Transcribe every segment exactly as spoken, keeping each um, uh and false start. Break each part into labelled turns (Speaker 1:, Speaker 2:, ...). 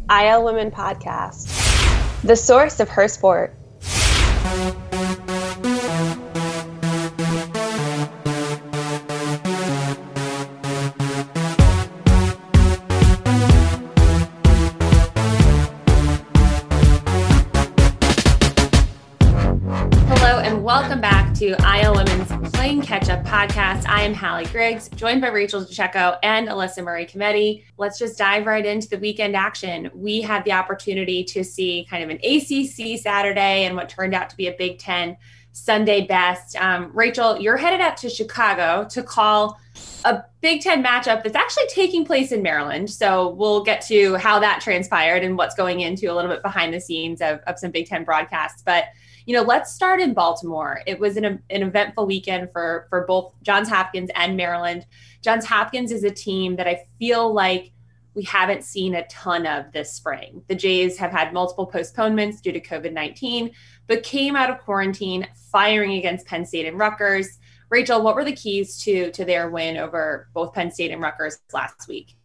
Speaker 1: I L Women Podcast, the source of her sport. Hello and welcome back to I L Women's Playing Catch-Up Podcast. I am Hallie Griggs, joined by Rachel DeCecco and Alyssa Murray Cometti. Let's just dive right into the weekend action. We had the opportunity to see kind of an A C C Saturday and what turned out to be a Big Ten Sunday best. Um, Rachel, you're headed out to Chicago to call a Big Ten matchup that's actually taking place in Maryland. So we'll get to how that transpired and what's going into a little bit behind the scenes of, of some Big Ten broadcasts. But you know, let's start in Baltimore. It was an, an eventful weekend for, for both Johns Hopkins and Maryland. Johns Hopkins is a team that I feel like we haven't seen a ton of this spring. The Jays have had multiple postponements due to covid nineteen, but came out of quarantine firing against Penn State and Rutgers. Rachel, what were the keys to, to their win over both Penn State and Rutgers last week?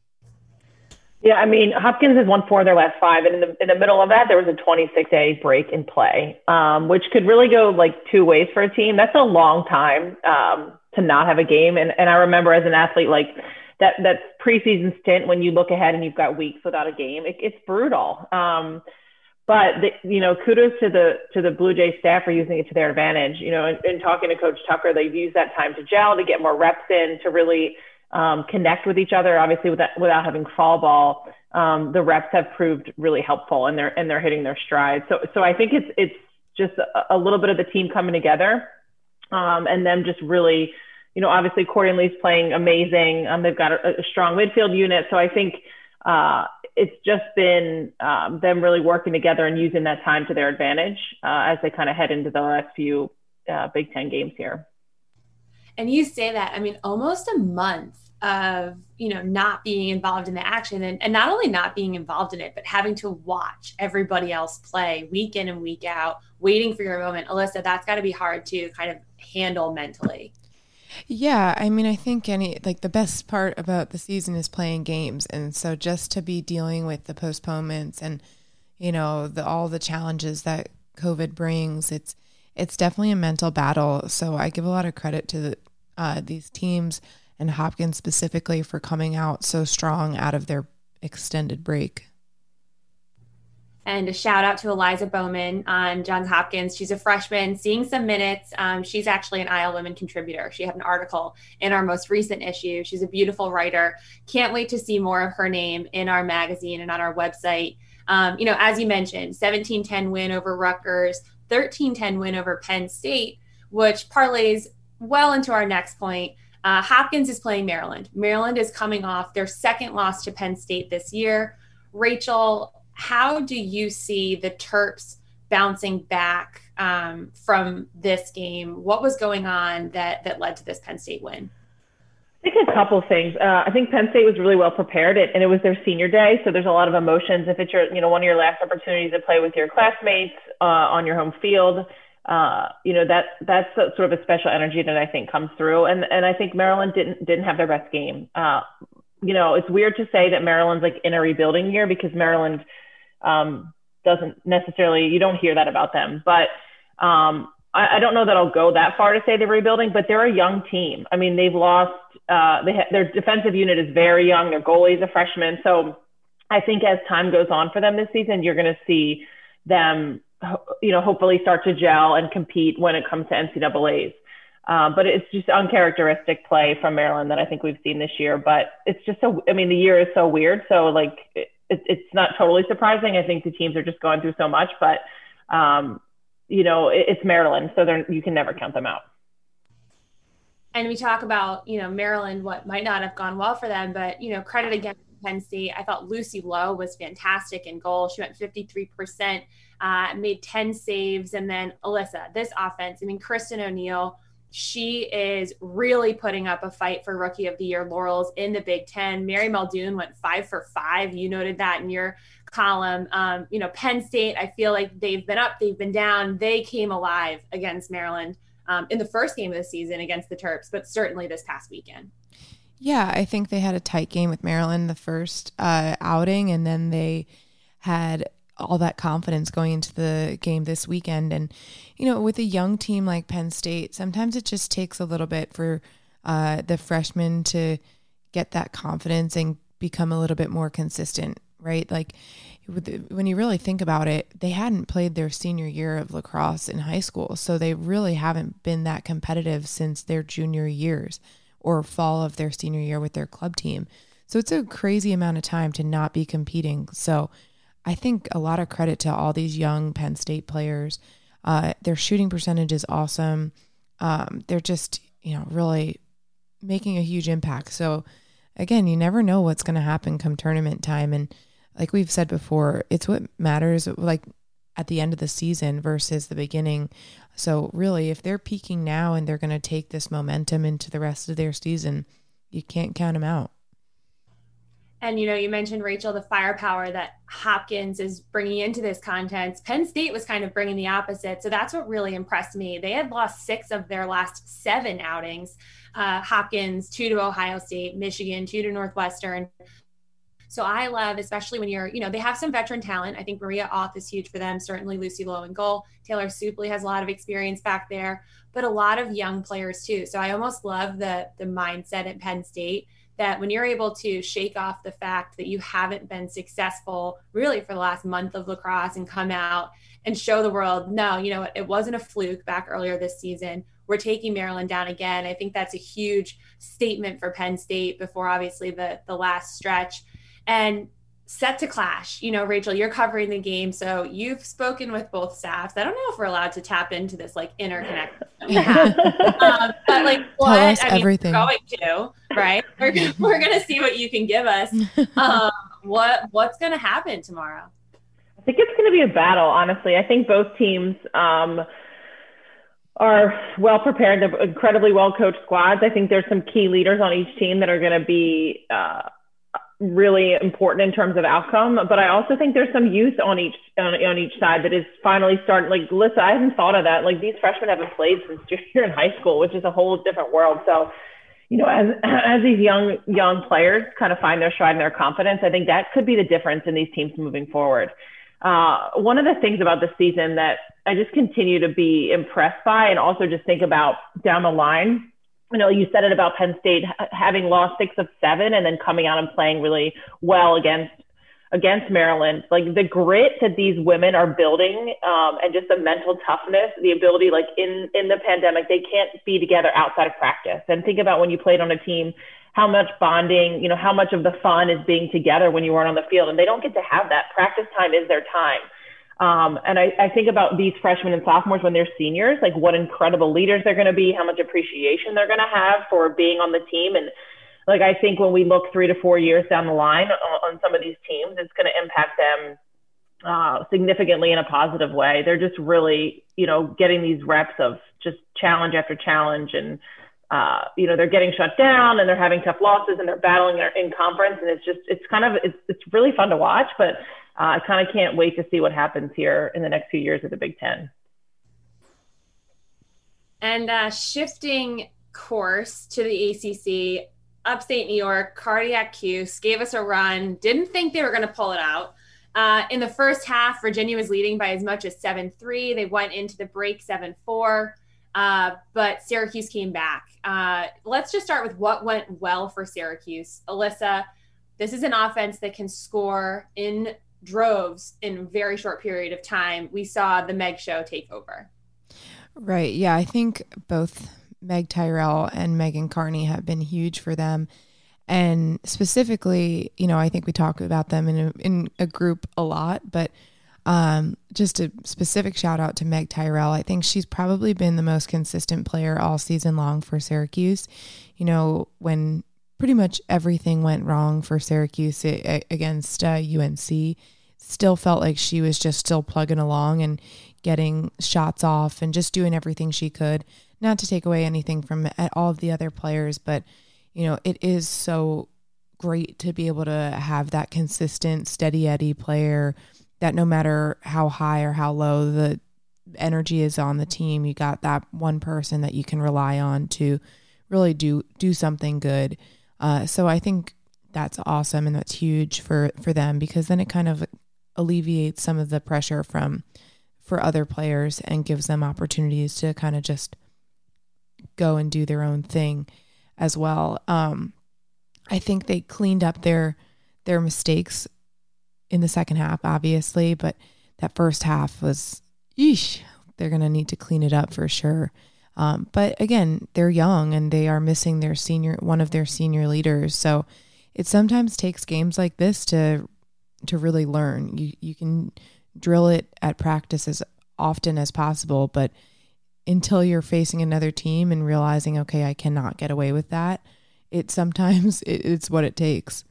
Speaker 2: Yeah, I mean, Hopkins has won four of their last five, and in the in the middle of that, there was a twenty-six day break in play, um, which could really go like two ways for a team. That's a long time um, to not have a game, and and I remember as an athlete, like that that preseason stint when you look ahead and you've got weeks without a game, it, it's brutal. Um, but the, you know, kudos to the to the Blue Jays staff for using it to their advantage. You know, in, in talking to Coach Tucker, they've used that time to gel, to get more reps in, to really Um, connect with each other, obviously without, without having fall ball. Um, the reps have proved really helpful, and they're and they're hitting their stride. So so I think it's it's just a, a little bit of the team coming together, um, and them just really, you know, obviously Corey and Lee's playing amazing. Um, they've got a, a strong midfield unit. So I think uh, it's just been um, them really working together and using that time to their advantage uh, as they kind of head into the last few uh, Big Ten games here.
Speaker 1: And you say that, I mean, almost a month of, you know, not being involved in the action and, and not only not being involved in it, but having to watch everybody else play week in and week out, waiting for your moment. Alyssa, that's got to be hard to kind of handle mentally.
Speaker 3: Yeah, I mean, I think any like the best part about the season is playing games. And so just to be dealing with the postponements and, you know, the all the challenges that COVID brings, it's it's definitely a mental battle. So I give a lot of credit to the, uh, these teams and Hopkins specifically for coming out so strong out of their extended break.
Speaker 1: And a shout out to Eliza Bowman on Johns Hopkins. She's a freshman, seeing some minutes. Um, she's actually an I L Women contributor. She had an article in our most recent issue. She's a beautiful writer. Can't wait to see more of her name in our magazine and on our website. Um, you know, as you mentioned, seventeen ten win over Rutgers, thirteen ten win over Penn State, which parlays well into our next point. Uh, Hopkins is playing Maryland. Maryland is coming off their second loss to Penn State this year. Rachel, how do you see the Terps bouncing back um, from this game? What was going on that that led to this Penn State win?
Speaker 2: I think a couple of things. Uh, I think Penn State was really well prepared, and it was their senior day, so there's a lot of emotions. If it's your, you know, one of your last opportunities to play with your classmates uh, on your home field, uh, you know, that that's a, sort of a special energy that I think comes through. And and I think Maryland didn't didn't have their best game. Uh, you know, it's weird to say that Maryland's like in a rebuilding year because Maryland um, doesn't necessarily, you don't hear that about them. But um, I, I don't know that I'll go that far to say they're rebuilding, but they're a young team. I mean, they've lost, uh, they ha- their defensive unit is very young. Their goalie is a freshman. So I think as time goes on for them this season, you're going to see them, you know, hopefully start to gel and compete when it comes to N C double A's. Um, but it's just uncharacteristic play from Maryland that I think we've seen this year. But it's just so, I mean, the year is so weird. So like, it, it's not totally surprising. I think the teams are just going through so much, but um, you know, it, it's Maryland, so they're, you can never count them out.
Speaker 1: And we talk about, you know, Maryland, what might not have gone well for them, but, you know, credit again to Penn State. I thought Lucy Lowe was fantastic in goal. She went fifty-three percent, uh, made ten saves. And then Alyssa, this offense, I mean, Kristen O'Neill, she is really putting up a fight for Rookie of the Year laurels in the Big Ten. Mary Muldoon went five for five. You noted that in your column. Um, you know, Penn State, I feel like they've been up, they've been down. They came alive against Maryland um, in the first game of the season against the Terps, but certainly this past weekend.
Speaker 3: Yeah, I think they had a tight game with Maryland the first uh, outing, and then they had all that confidence going into the game this weekend. And, you know, with a young team like Penn State, sometimes it just takes a little bit for uh, the freshmen to get that confidence and become a little bit more consistent, right? Like when you really think about it, they hadn't played their senior year of lacrosse in high school. So they really haven't been that competitive since their junior years or fall of their senior year with their club team. So it's a crazy amount of time to not be competing. So I think a lot of credit to all these young Penn State players. Uh, their shooting percentage is awesome. Um, they're just, you know, really making a huge impact. So again, you never know what's going to happen come tournament time. And like we've said before, it's what matters like at the end of the season versus the beginning. So really, if they're peaking now and they're going to take this momentum into the rest of their season, you can't count them out.
Speaker 1: And, you know, you mentioned, Rachel, the firepower that Hopkins is bringing into this contest. Penn State was kind of bringing the opposite. So that's what really impressed me. They had lost six of their last seven outings. Uh, Hopkins, two to Ohio State, Michigan, two to Northwestern. So I love, especially when you're, you know, they have some veteran talent. I think Maria Auth is huge for them. Certainly Lucy Lowe in goal. Taylor Supley has a lot of experience back there, but a lot of young players too. So I almost love the the mindset at Penn State that when you're able to shake off the fact that you haven't been successful really for the last month of lacrosse and come out and show the world, no, you know, it wasn't a fluke back earlier this season. We're taking Maryland down again. I think that's a huge statement for Penn State before obviously the, the last stretch. And set to clash. You know, Rachel, you're covering the game, so you've spoken with both staffs. I don't know if we're allowed to tap into this like interconnect we have. um, but like what
Speaker 3: Tell us
Speaker 1: I mean,
Speaker 3: everything.
Speaker 1: we're going to, right? We're gonna, we're going to see what you can give us. Um, what what's going to happen tomorrow?
Speaker 2: I think it's going to be a battle, honestly. I think both teams um, are well prepared. They're incredibly well coached squads. I think there's some key leaders on each team that are going to be uh, really important in terms of outcome. But I also think there's some youth on each on, on each side that is finally starting. Like, Alyssa, I hadn't thought of that. Like, these freshmen haven't played since junior in high school, which is a whole different world. So, you know, as as these young young players kind of find their stride and their confidence, I think that could be the difference in these teams moving forward. Uh, one of the things about the season that I just continue to be impressed by, and also just think about down the line. You know, you said it about Penn State having lost six of seven and then coming out and playing really well against against Maryland. Like, the grit that these women are building um, and just the mental toughness, the ability, like in, in the pandemic, they can't be together outside of practice. And think about when you played on a team, how much bonding, you know, how much of the fun is being together when you weren't on the field. And they don't get to have that. Practice time is their time. Um, and I, I think about these freshmen and sophomores when they're seniors, like what incredible leaders they're going to be, how much appreciation they're going to have for being on the team. And like, I think when we look three to four years down the line on, on some of these teams, it's going to impact them uh, significantly in a positive way. They're just really, you know, getting these reps of just challenge after challenge. And, uh, you know, they're getting shut down and they're having tough losses and they're battling in conference. And it's just, it's kind of, it's, it's really fun to watch, but Uh, I kind of can't wait to see what happens here in the next few years of the Big Ten.
Speaker 1: And uh, shifting course to the A C C, upstate New York, Cardiac Cuse gave us a run. Didn't think they were going to pull it out. Uh, in the first half, Virginia was leading by as much as seven three. They went into the break seven four, uh, but Syracuse came back. Uh, let's just start with what went well for Syracuse. Alyssa, this is an offense that can score in droves in a very short period of time. We saw the Meg show take over.
Speaker 3: Right. Yeah. I think both Meg Tyrell and Megan Carney have been huge for them. And specifically, you know, I think we talk about them in a, in a group a lot, but um, just a specific shout out to Meg Tyrell. I think she's probably been the most consistent player all season long for Syracuse. You know, when pretty much everything went wrong for Syracuse against uh, U N C. Still felt like she was just still plugging along and getting shots off and just doing everything she could. Not to take away anything from all of the other players, but, you know, it is so great to be able to have that consistent, steady Eddie player that no matter how high or how low the energy is on the team, you got that one person that you can rely on to really do do something good. Uh, so I think that's awesome and that's huge for, for them, because then it kind of alleviates some of the pressure from for other players and gives them opportunities to kind of just go and do their own thing as well. Um, I think they cleaned up their their mistakes in the second half, obviously, but that first half was, yeesh, they're going to need to clean it up for sure. Um, but again, they're young and they are missing their senior, one of their senior leaders. So it sometimes takes games like this to to really learn. You you can drill it at practice as often as possible, but until you're facing another team and realizing, okay, I cannot get away with that, it sometimes it, it's what it takes.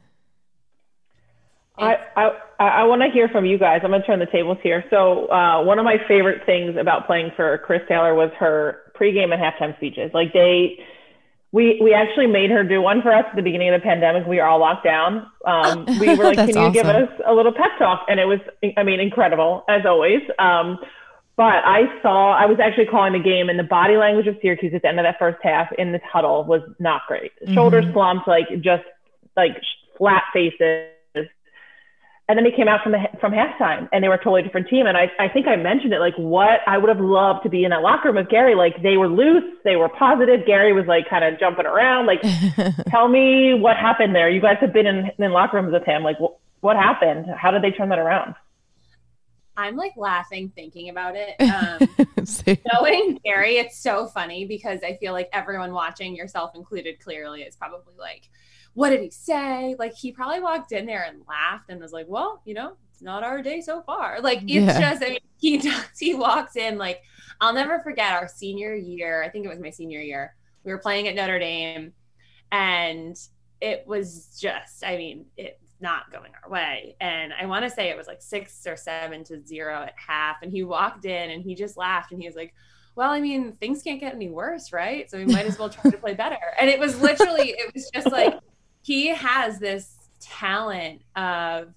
Speaker 2: I, I, I want to hear from you guys. I'm going to turn the tables here. So uh, one of my favorite things about playing for Chris Taylor was her pregame and halftime speeches. Like they, we we actually made her do one for us at the beginning of the pandemic. We were all locked down. Um, we were like, can you awesome. give us a little pep talk? And it was, I mean, incredible as always. Um, but I saw, I was actually calling the game, and the body language of Syracuse at the end of that first half in this huddle was not great. Mm-hmm. Shoulders slumped, like just like flat faces. And then they came out from the from halftime, and they were a totally different team. And I, I think I mentioned it, like what I would have loved to be in that locker room with Gary. Like they were loose, they were positive. Gary was like kind of jumping around. Like, tell me what happened there. You guys have been in, in locker rooms with him. Like, wh- what happened? How did they turn that around?
Speaker 1: I'm like laughing thinking about it. Um, knowing Gary, it's so funny because I feel like everyone watching, yourself included, clearly is probably like, what did he say? Like he probably walked in there and laughed and was like, well, you know, it's not our day so far. Like it's yeah. just, I mean, he does, he walks in like, I'll never forget our senior year. I think it was my senior year. We were playing at Notre Dame and it was just, I mean, it's not going our way. And I want to say it was like six or seven to zero at half. And he walked in and he just laughed and he was like, well, I mean, things can't get any worse, right? So we might as well try to play better. And it was literally, it was just like, he has this talent of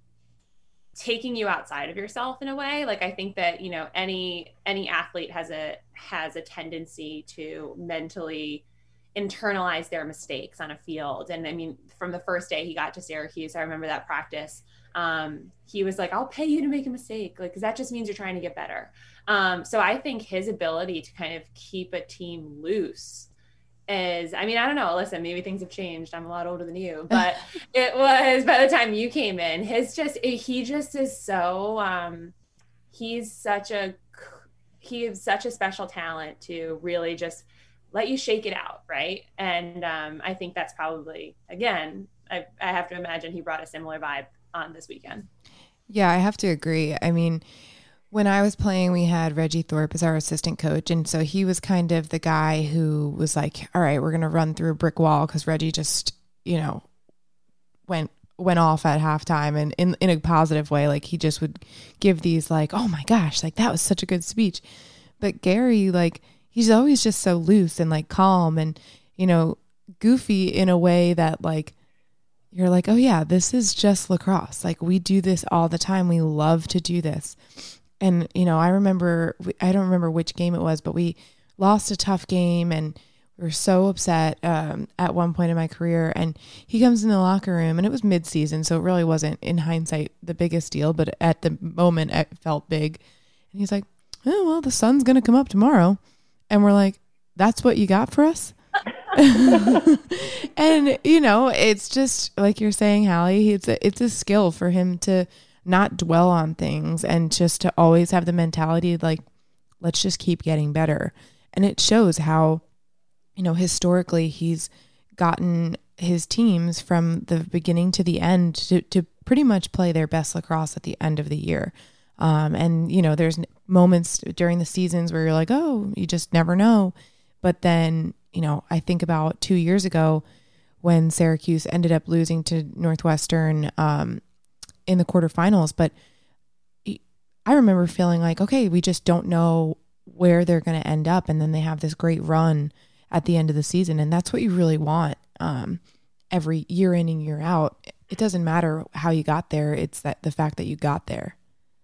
Speaker 1: taking you outside of yourself in a way. Like I think that, you know, any any athlete has a has a tendency to mentally internalize their mistakes on a field. And I mean, from the first day he got to Syracuse, I remember that practice. Um, he was like, I'll pay you to make a mistake. Like, cause that just means you're trying to get better. Um, so I think his ability to kind of keep a team loose is, I mean, I don't know, listen, maybe things have changed. I'm a lot older than you, but it was by the time you came in, his just, he just is so, um, he's such a, he is such a special talent to really just let you shake it out. Right. And, um, I think that's probably, again, I, I have to imagine he brought a similar vibe on this weekend.
Speaker 3: Yeah, I have to agree. I mean, when I was playing, we had Reggie Thorpe as our assistant coach. And so he was kind of the guy who was like, all right, we're going to run through a brick wall because Reggie just, you know, went went off at halftime and in, in a positive way. Like he just would give these like, oh my gosh, like that was such a good speech. But Gary, like he's always just so loose and like calm and, you know, goofy in a way that like, you're like, oh yeah, this is just lacrosse. Like we do this all the time. We love to do this. And, you know, I remember, I don't remember which game it was, but we lost a tough game and we were so upset um, at one point in my career. And he comes in the locker room and it was mid-season, so it really wasn't, in hindsight, the biggest deal. But at the moment, it felt big. And he's like, oh, well, the sun's going to come up tomorrow. And we're like, that's what you got for us? And, you know, it's just like you're saying, Hallie, it's a, it's a skill for him to not dwell on things and just to always have the mentality like, let's just keep getting better. And it shows how, you know, historically he's gotten his teams from the beginning to the end to, to pretty much play their best lacrosse at the end of the year. Um, and, you know, there's moments during the seasons where you're like, oh, you just never know. But then, you know, I think about two years ago when Syracuse ended up losing to Northwestern, um, in the quarterfinals, but I remember feeling like, okay, we just don't know where they're going to end up. And then they have this great run at the end of the season. And that's what you really want um, every year in and year out. It doesn't matter how you got there. It's that the fact that you got there.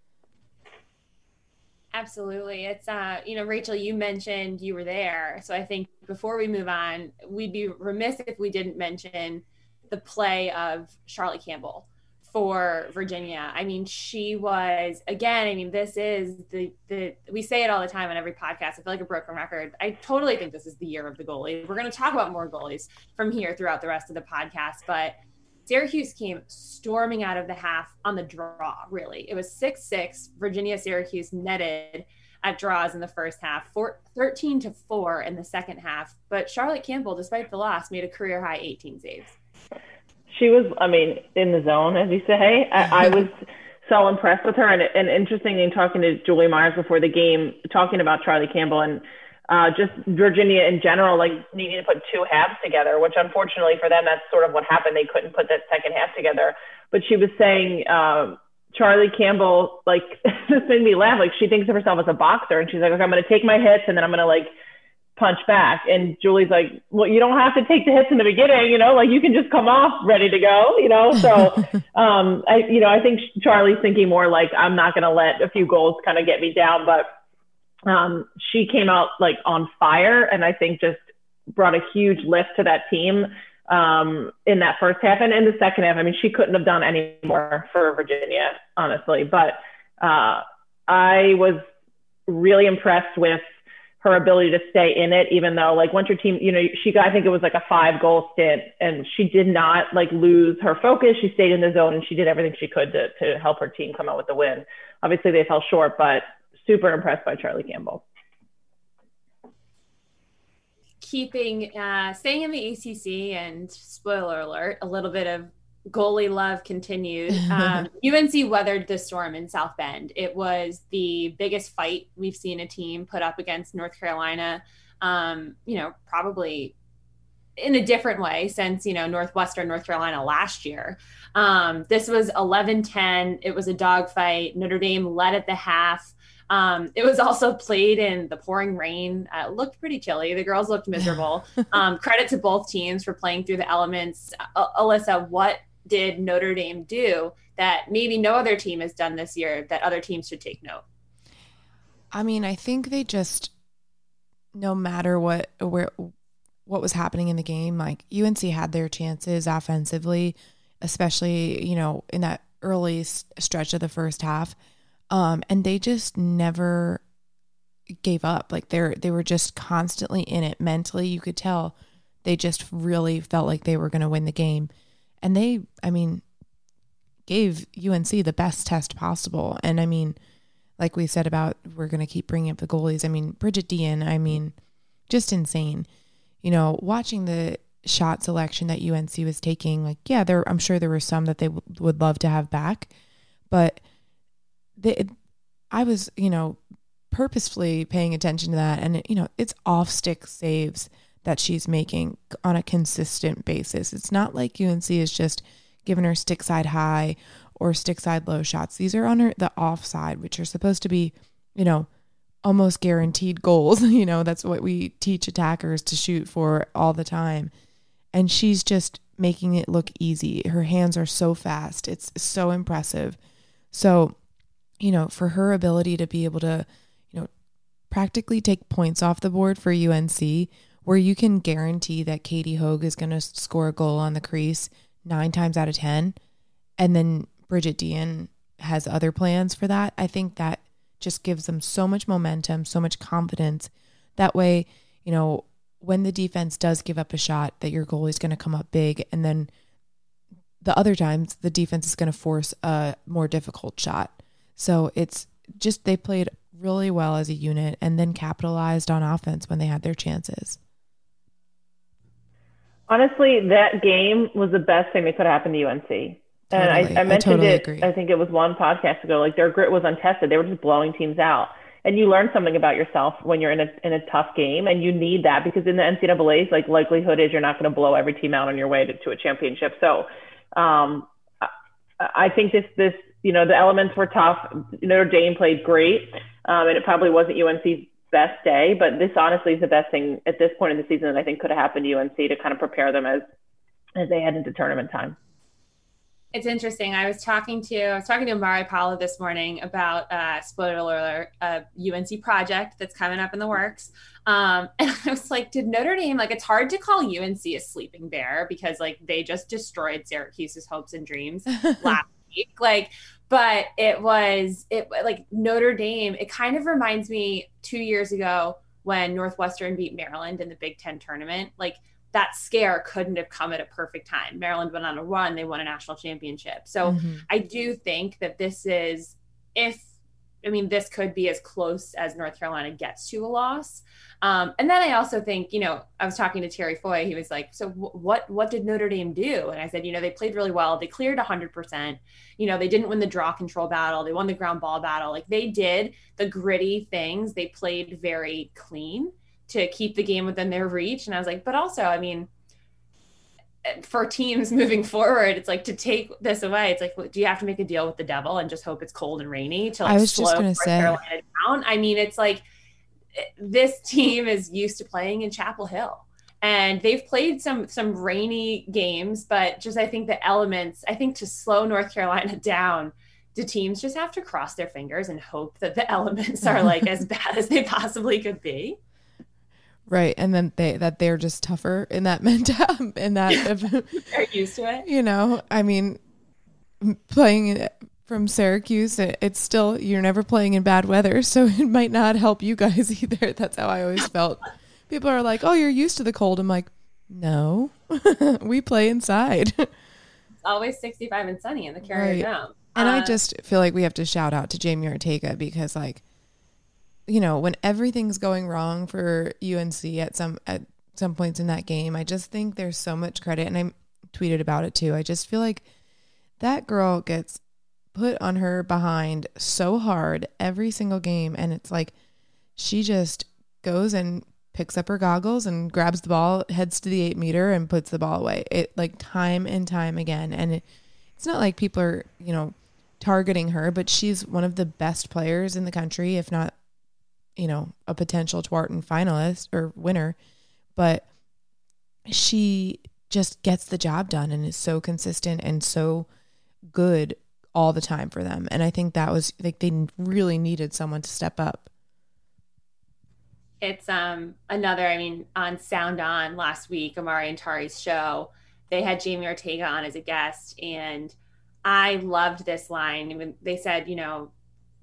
Speaker 1: Absolutely. It's, uh, you know, Rachel, you mentioned you were there. So I think before we move on, we'd be remiss if we didn't mention the play of Charlotte Campbell for Virginia. I mean, she was, again, I mean, this is the, the, we say it all the time on every podcast. I feel like a broken record. I totally think this is the year of the goalie. We're going to talk about more goalies from here throughout the rest of the podcast, but Syracuse came storming out of the half on the draw, really. It was six six. Virginia, Syracuse netted at draws in the first half, four, thirteen to four in the second half. But Charlotte Campbell, despite the loss, made a career high eighteen saves.
Speaker 2: She was, I mean, in the zone, as you say. I, I was so impressed with her. And, and interesting in talking to Julie Myers before the game, talking about Charlie Campbell and uh, just Virginia in general, like needing to put two halves together, which unfortunately for them, that's sort of what happened. They couldn't put that second half together. But she was saying uh, Charlie Campbell, like, this made me laugh. Like, she thinks of herself as a boxer. And she's like, okay, I'm going to take my hits and then I'm going to, like, punch back. And Julie's like, well, you don't have to take the hits in the beginning, you know, like you can just come off ready to go, you know? So, um, I, you know, I think Charlie's thinking more like, I'm not going to let a few goals kind of get me down, but, um, she came out like on fire and I think just brought a huge lift to that team, um, in that first half and in the second half. I mean, she couldn't have done any more for Virginia, honestly, but, uh, I was really impressed with her ability to stay in it, even though like once your team, you know, she got, I think it was like a five goal stint and she did not like lose her focus. She stayed in the zone and she did everything she could to, to help her team come out with the win. Obviously they fell short, but super impressed by Charlie Campbell.
Speaker 1: Keeping, uh, staying in the A C C and spoiler alert, a little bit of goalie love continued. Um, U N C weathered the storm in South Bend. It was the biggest fight we've seen a team put up against North Carolina, um, you know, probably in a different way since, you know, Northwestern North Carolina last year. Um, this was eleven ten. It was a dogfight. Notre Dame led at the half. Um, it was also played in the pouring rain. Uh, it looked pretty chilly. The girls looked miserable. Um, credit to both teams for playing through the elements. Uh, Alyssa, what did Notre Dame do that maybe no other team has done this year that other teams should take note?
Speaker 3: I mean, I think they just, no matter what, where, what was happening in the game, like U N C had their chances offensively, especially, you know, in that early stretch of the first half. Um, and they just never gave up. Like they're, they were just constantly in it mentally. You could tell they just really felt like they were going to win the game. And they, I mean, gave U N C the best test possible. And I mean, like we said about, we're going to keep bringing up the goalies. I mean, Bridget Dean, I mean, just insane. You know, watching the shot selection that U N C was taking, like, yeah, there, I'm sure there were some that they w- would love to have back. But they, I was, you know, purposefully paying attention to that. And, you know, it's off-stick saves that she's making on a consistent basis. It's not like U N C is just giving her stick side high or stick side low shots. These are on her, the offside, which are supposed to be, you know, almost guaranteed goals. You know, that's what we teach attackers to shoot for all the time. And she's just making it look easy. Her hands are so fast. It's so impressive. So, you know, for her ability to be able to, you know, practically take points off the board for U N C, where you can guarantee that Katie Hogue is going to score a goal on the crease nine times out of ten, and then Bridget Dean has other plans for that. I think that just gives them so much momentum, so much confidence. That way, you know, when the defense does give up a shot, that your goalie is going to come up big, and then the other times the defense is going to force a more difficult shot. So it's just, they played really well as a unit and then capitalized on offense when they had their chances.
Speaker 2: Honestly, that game was the best thing that could have happened to U N C. And
Speaker 3: Totally.
Speaker 2: I, I mentioned
Speaker 3: I totally
Speaker 2: it,
Speaker 3: agree.
Speaker 2: I think it was one podcast ago, like their grit was untested. They were just blowing teams out. And you learn something about yourself when you're in a in a tough game, and you need that because in the N C double A's, like likelihood is you're not going to blow every team out on your way to, to a championship. So um, I, I think this, this, you know, the elements were tough. Notre Dame played great, um, and it probably wasn't U N C's best day, but this honestly is the best thing at this point in the season that I think could have happened to U N C to kind of prepare them as as they head into tournament time.
Speaker 1: It's interesting. I was talking to I was talking to Amari Paula this morning about uh, spoiler alert, a U N C project that's coming up in the works. Um, and I was like, did Notre Dame, like, it's hard to call U N C a sleeping bear because like they just destroyed Syracuse's hopes and dreams last week. Like, but it was it like Notre Dame. It kind of reminds me two years ago when Northwestern beat Maryland in the Big Ten tournament. Like that scare couldn't have come at a perfect time. Maryland went on a run. They won a national championship. So mm-hmm. I do think that this is, if, I mean, this could be as close as North Carolina gets to a loss. Um, and then I also think, you know, I was talking to Terry Foy. He was like, so w- what, what did Notre Dame do? And I said, you know, they played really well. They cleared one hundred percent. You know, they didn't win the draw control battle. They won the ground ball battle. Like they did the gritty things. They played very clean to keep the game within their reach. And I was like, but also, I mean, for teams moving forward, it's like to take this away. It's like, do you have to make a deal with the devil and just hope it's cold and rainy to like
Speaker 3: I was
Speaker 1: slow
Speaker 3: just gonna
Speaker 1: North
Speaker 3: say.
Speaker 1: Carolina down? I mean, it's like this team is used to playing in Chapel Hill, and they've played some some rainy games, but just I think the elements, I think to slow North Carolina down, the teams just have to cross their fingers and hope that the elements are like as bad as they possibly could be.
Speaker 3: Right. And then they, that they're just tougher in that mental, in that,
Speaker 1: they're used to it.
Speaker 3: You know, I mean, playing from Syracuse, it's still, you're never playing in bad weather. So it might not help you guys either. That's how I always felt. People are like, oh, you're used to the cold. I'm like, no, we play inside.
Speaker 1: It's always sixty-five and sunny in the Carrier
Speaker 3: right.
Speaker 1: Dome.
Speaker 3: And
Speaker 1: uh,
Speaker 3: I just feel like we have to shout out to Jamie Ortega because like, you know, when everything's going wrong for U N C at some at some points in that game, I just think there's so much credit, and I tweeted about it too. I just feel like that girl gets put on her behind so hard every single game, and it's like she just goes and picks up her goggles and grabs the ball, heads to the eight meter, and puts the ball away. It like time and time again, and it, it's not like people are, you know, targeting her, but she's one of the best players in the country, if not, you know, a potential Twarton finalist or winner, but she just gets the job done and is so consistent and so good all the time for them. And I think that was like, they really needed someone to step up.
Speaker 1: It's um another, I mean, on Sound On last week, Amari and Tari's show, they had Jamie Ortega on as a guest. And I loved this line. I mean, they said, you know,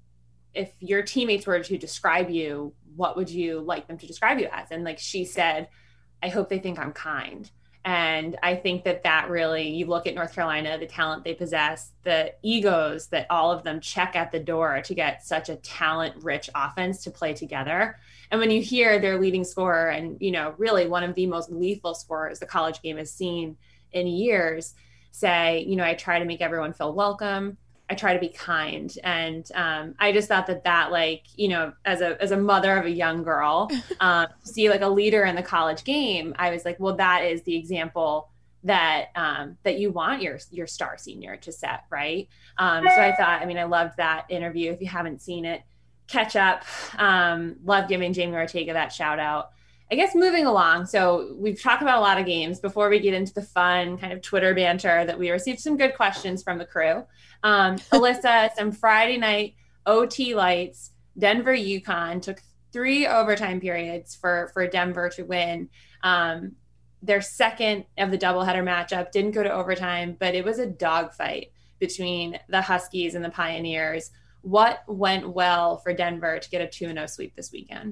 Speaker 1: if your teammates were to describe you, what would you like them to describe you as? And like she said, I hope they think I'm kind. And I think that that really, you look at North Carolina, the talent they possess, the egos that all of them check at the door to get such a talent-rich offense to play together. And when you hear their leading scorer and, you know, really one of the most lethal scorers the college game has seen in years say, you know, I try to make everyone feel welcome. I try to be kind. And um, I just thought that that like, you know, as a, as a mother of a young girl, um, to see like a leader in the college game, I was like, well, that is the example that, um, that you want your, your star senior to set. Right. Um, so I thought, I mean, I loved that interview. If you haven't seen it, catch up. Um, love giving Jamie Ortega that shout out. I guess moving along. So we've talked about a lot of games. Before we get into the fun kind of Twitter banter, that we received some good questions from the crew. Um, Alyssa, some Friday night O T lights. Denver UConn took three overtime periods for, for Denver to win. Um, their second of the doubleheader matchup didn't go to overtime, but it was a dogfight between the Huskies and the Pioneers. What went well for Denver to get a two and oh sweep this weekend?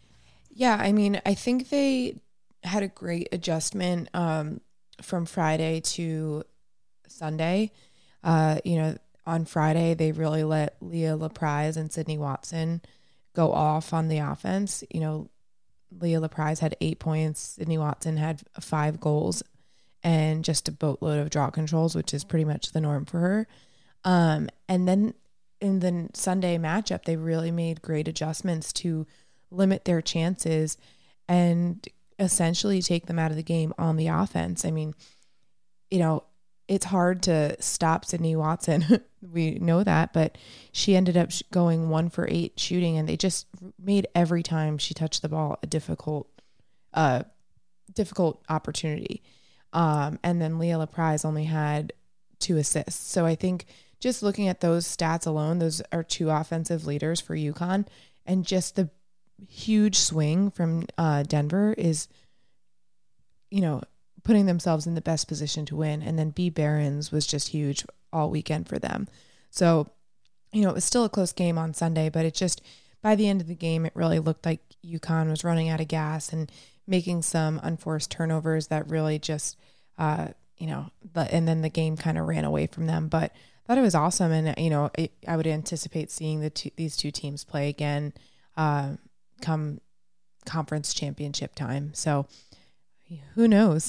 Speaker 3: Yeah, I mean, I think they had a great adjustment um, from Friday to Sunday. Uh, you know, on Friday, they really let Leah LaPrise and Sydney Watson go off on the offense. You know, Leah LaPrise had eight points. Sydney Watson had five goals and just a boatload of draw controls, which is pretty much the norm for her. Um, and then in the Sunday matchup, they really made great adjustments to limit their chances and essentially take them out of the game on the offense. I mean, you know, it's hard to stop Sydney Watson. We know that, but she ended up going one for eight shooting, and they just made every time she touched the ball a difficult, uh, difficult opportunity. Um, and then Leah LaPrise only had two assists. So I think just looking at those stats alone, those are two offensive leaders for UConn, and just the huge swing from uh, Denver is, you know, putting themselves in the best position to win. And then B. Barons was just huge all weekend for them. So, you know, it was still a close game on Sunday, but it just, by the end of the game, it really looked like UConn was running out of gas and making some unforced turnovers that really just, uh, you know, but, and then the game kind of ran away from them. But I thought it was awesome. And, you know, it, I would anticipate seeing the two, these two teams play again uh, come conference championship time. So who knows?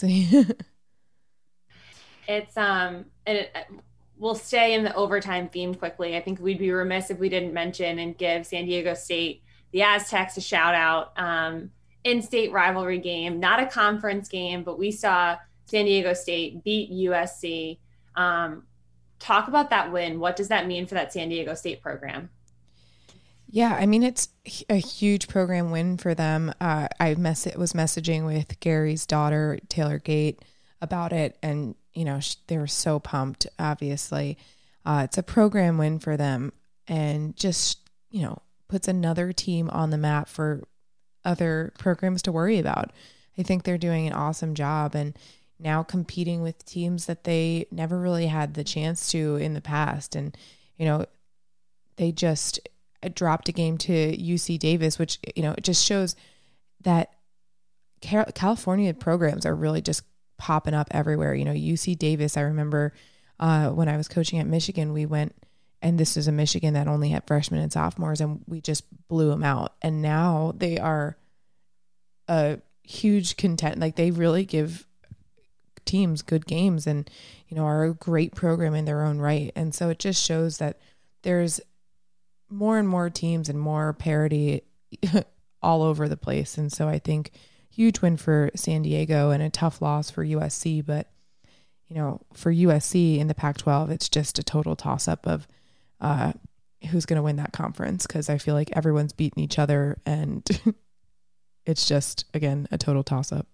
Speaker 1: It's, um, and it, we'll stay in the overtime theme quickly. I think we'd be remiss if we didn't mention and give San Diego State, the Aztecs, a shout out. Um, in-state rivalry game, not a conference game, but we saw San Diego State beat U S C. Um, talk about that win. What does that mean for that San Diego State program?
Speaker 3: Yeah, I mean, it's a huge program win for them. Uh, I mess- was messaging with Gary's daughter, Taylor Gate, about it, and you know, they were so pumped, obviously. Uh, it's a program win for them and just, you know, puts another team on the map for other programs to worry about. I think they're doing an awesome job and now competing with teams that they never really had the chance to in the past. And, you know, they just dropped a game to U C Davis, which, you know, it just shows that California programs are really just popping up everywhere. You know, U C Davis, I remember uh, when I was coaching at Michigan, we went, and this is a Michigan that only had freshmen and sophomores, and we just blew them out. And now they are a huge content. Like, they really give teams good games and, you know, are a great program in their own right. And so it just shows that there's more and more teams and more parity all over the place. And so I think huge win for San Diego and a tough loss for U S C. But, you know, for U S C in the Pac twelve, it's just a total toss-up of uh, who's going to win that conference, because I feel like everyone's beating each other and it's just, again, a total toss-up.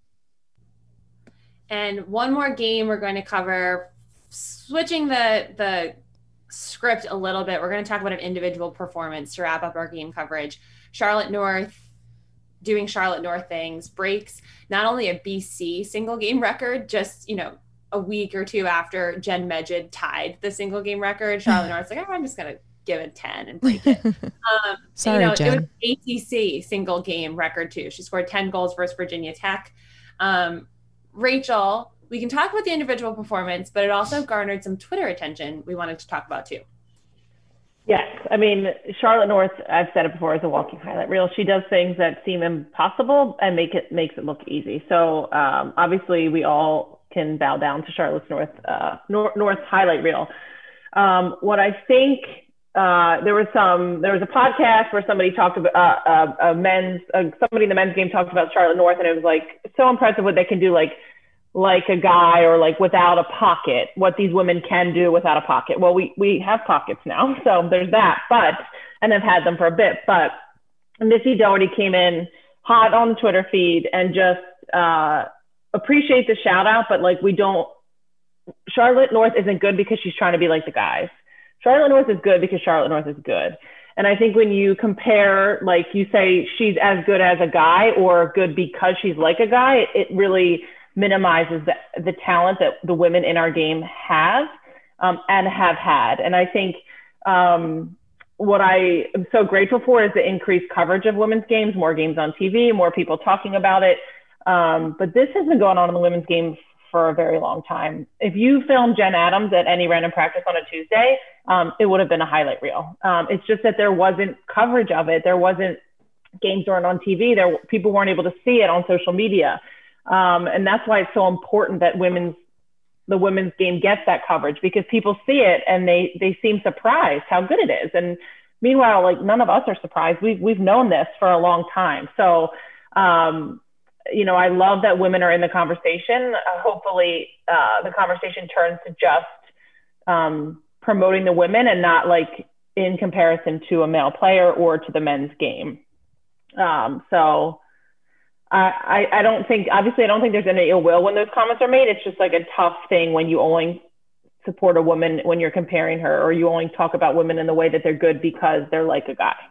Speaker 1: And one more game we're going to cover, switching the the script a little bit. We're going to talk about an individual performance to wrap up our game coverage. Charlotte North, doing Charlotte North things, breaks not only a B C single game record, just, you know, a week or two after Jen Medjid tied the single game record. Charlotte North's like, oh, I'm just going to give it ten and break it. Um,
Speaker 3: Sorry,
Speaker 1: you know,
Speaker 3: Jen.
Speaker 1: it was A C C single game record too. She scored ten goals versus Virginia Tech. Um, Rachel, we can talk about the individual performance, but it also garnered some Twitter attention we wanted to talk about too.
Speaker 2: Yes. I mean, Charlotte North, I've said it before, is a walking highlight reel. She does things that seem impossible and make it makes it look easy. So um, obviously we all can bow down to Charlotte's North, uh, North, North's highlight reel. Um, what I think, uh, there was some, there was a podcast where somebody talked about, uh, uh, a men's, uh, somebody in the men's game talked about Charlotte North, and it was like so impressive what they can do, like, like a guy or like without a pocket, what these women can do without a pocket. Well, we, we have pockets now, so there's that, but, and I've had them for a bit, but Missy Doherty came in hot on the Twitter feed and just, uh, appreciate the shout out, but like, we don't, Charlotte North isn't good because she's trying to be like the guys. Charlotte North is good because Charlotte North is good. And I think when you compare, like you say, she's as good as a guy or good because she's like a guy, it really minimizes the, the talent that the women in our game have um, and have had. And I think um, what I am so grateful for is the increased coverage of women's games, more games on T V, more people talking about it. Um, but this has been going on in the women's game for a very long time. If you filmed Jen Adams at any random practice on a Tuesday, um, it would have been a highlight reel. Um, it's just that there wasn't coverage of it. There wasn't games weren't on T V. There, people weren't able to see it on social media. Um, and that's why it's so important that women's, the women's game gets that coverage, because people see it and they, they seem surprised how good it is. And meanwhile, like, none of us are surprised. We've, we've known this for a long time. So, um, you know, I love that women are in the conversation. Uh, hopefully uh, the conversation turns to just um, promoting the women and not like in comparison to a male player or to the men's game. Um, so I, I, I don't think, obviously I don't think there's any ill will when those comments are made. It's just like a tough thing when you only support a woman when you're comparing her, or you only talk about women in the way that they're good because they're like a guy.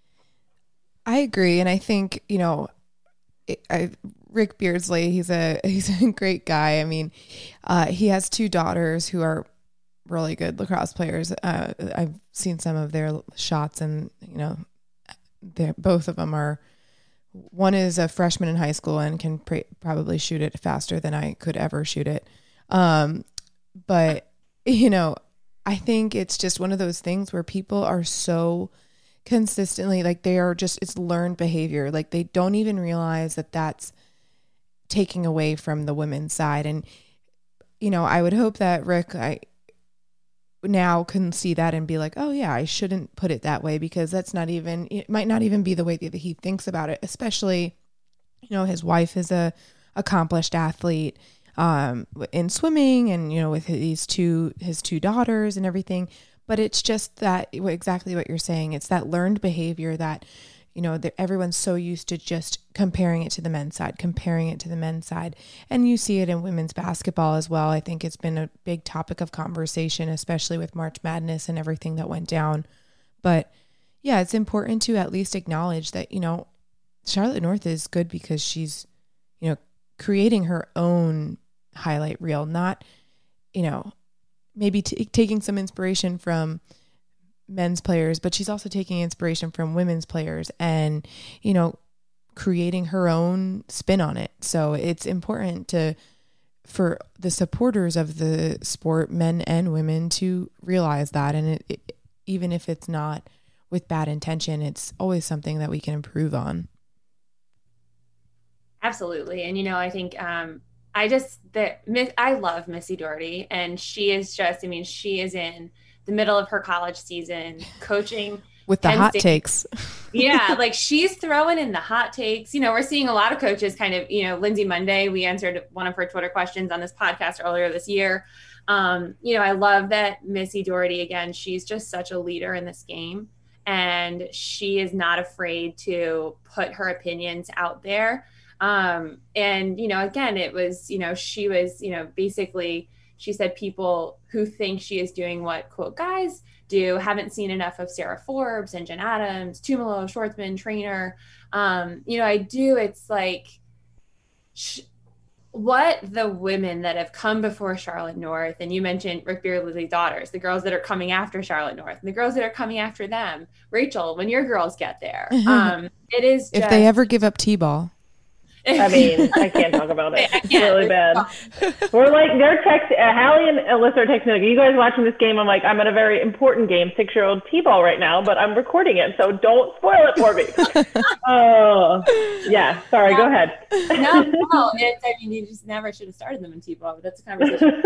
Speaker 3: I agree. And I think, you know, I, Rick Beardsley, he's a he's a great guy. I mean, uh, he has two daughters who are really good lacrosse players. Uh, I've seen some of their shots, and you know, they're both of them are. One is a freshman in high school and can pr- probably shoot it faster than I could ever shoot it. Um, but you know, I think it's just one of those things where people are so consistently, like they are just, it's learned behavior. Like they don't even realize that that's taking away from the women's side. And, you know, I would hope that Rick, I now can see that and be like, oh yeah, I shouldn't put it that way, because that's not even, it might not even be the way that he thinks about it. Especially, you know, his wife is a accomplished athlete um, in swimming, and, you know, with these two, his two daughters and everything. But it's just that, exactly what you're saying. It's that learned behavior that, you know, that everyone's so used to just comparing it to the men's side, comparing it to the men's side. And you see it in women's basketball as well. I think it's been a big topic of conversation, especially with March Madness and everything that went down. But yeah, it's important to at least acknowledge that, you know, Charlotte North is good because she's, you know, creating her own highlight reel, not, you know, maybe t- taking some inspiration from men's players, but she's also taking inspiration from women's players and, you know, creating her own spin on it. So it's important to, for the supporters of the sport, men and women, to realize that. And it, it, even if it's not with bad intention, it's always something that we can improve on.
Speaker 1: Absolutely. And, you know, I think, um, I just, that I love Missy Doherty, and she is just, I mean, she is in the middle of her college season coaching
Speaker 3: with the
Speaker 1: Penn
Speaker 3: hot
Speaker 1: State.
Speaker 3: takes.
Speaker 1: Yeah. Like she's throwing in the hot takes. You know, we're seeing a lot of coaches kind of, you know, Lindsay Monday, we answered one of her Twitter questions on this podcast earlier this year. Um, you know, I love that Missy Doherty, again, she's just such a leader in this game, and she is not afraid to put her opinions out there. Um, and, you know, again, it was, you know, she was, you know, basically, she said people who think she is doing what, quote, guys do haven't seen enough of Sarah Forbes and Jen Adams, Tumalo, Schwartzman, Trainer. Um, you know, I do. It's like sh- what the women that have come before Charlotte North, and you mentioned Rick Beardsley's daughters, the girls that are coming after Charlotte North, and the girls that are coming after them. Rachel, when your girls get there, um, it is just,
Speaker 3: if they ever give up T-ball.
Speaker 2: I mean, I can't talk about it. It's really bad. We're like, they're texting, uh, Hallie and Alyssa are texting, like, are you guys watching this game? I'm like, I'm at a very important game, six-year-old T-ball right now, but I'm recording it, so don't spoil it for me. Oh, yeah. Sorry, no, go ahead.
Speaker 1: No, no. It's, I mean, you just never should have started them in T-ball, but that's a conversation.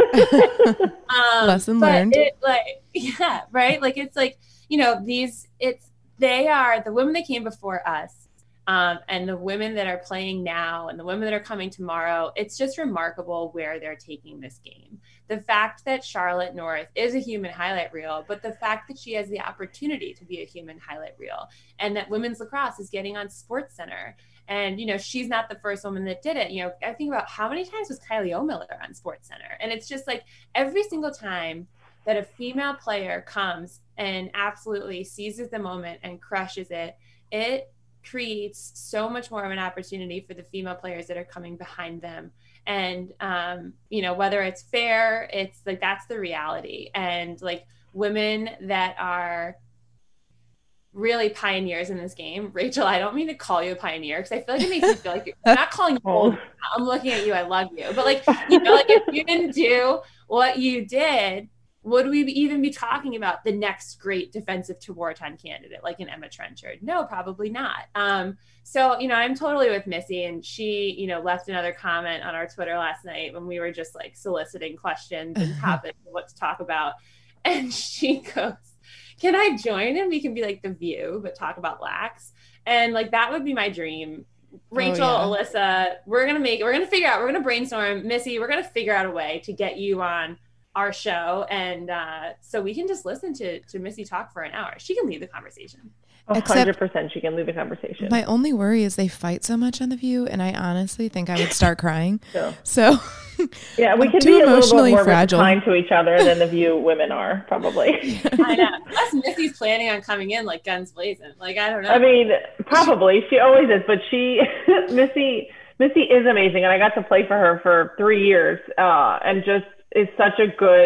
Speaker 1: um,
Speaker 3: Lesson
Speaker 1: but
Speaker 3: learned.
Speaker 1: It, like, yeah, right? Like, it's like, you know, these, it's, they are, the women that came before us, Um, and the women that are playing now and the women that are coming tomorrow, it's just remarkable where they're taking this game. The fact that Charlotte North is a human highlight reel, but the fact that she has the opportunity to be a human highlight reel, and that women's lacrosse is getting on SportsCenter. And, you know, she's not the first woman that did it. You know, I think about how many times was Kylie O'Miller on SportsCenter. And it's just like every single time that a female player comes and absolutely seizes the moment and crushes it, it creates so much more of an opportunity for the female players that are coming behind them. And, um, you know, whether it's fair, it's like, that's the reality. And like women that are really pioneers in this game, Rachel, I don't mean to call you a pioneer, because I feel like it makes me feel like you're I'm not calling you old. I'm looking at you. I love you. But like, you know, like if you didn't do what you did, would we even be talking about the next great defensive Tewaaraton candidate, like an Emma Trenchard? No, probably not. Um, so, you know, I'm totally with Missy, and she, you know, left another comment on our Twitter last night when we were just like soliciting questions and topics of what to talk about. And she goes, can I join and we can be like The View, but talk about lax? And like, that would be my dream. Rachel, oh, yeah. Alyssa, we're going to make, we're going to figure out, we're going to brainstorm. Missy, we're going to figure out a way to get you on our show, and uh so we can just listen to to Missy talk for an hour. She can lead the conversation.
Speaker 2: one hundred percent she can lead the conversation.
Speaker 3: My only worry is they fight so much on The View, and I honestly think I would start crying.
Speaker 2: Yeah.
Speaker 3: So
Speaker 2: yeah, we can be a little bit more kind to each other than The View women are, probably.
Speaker 1: I know. Unless Missy's planning on coming in like guns blazing. Like, I don't know.
Speaker 2: I mean, probably. She always is, but she Missy Missy is amazing, and I got to play for her for three years, uh and just is such a good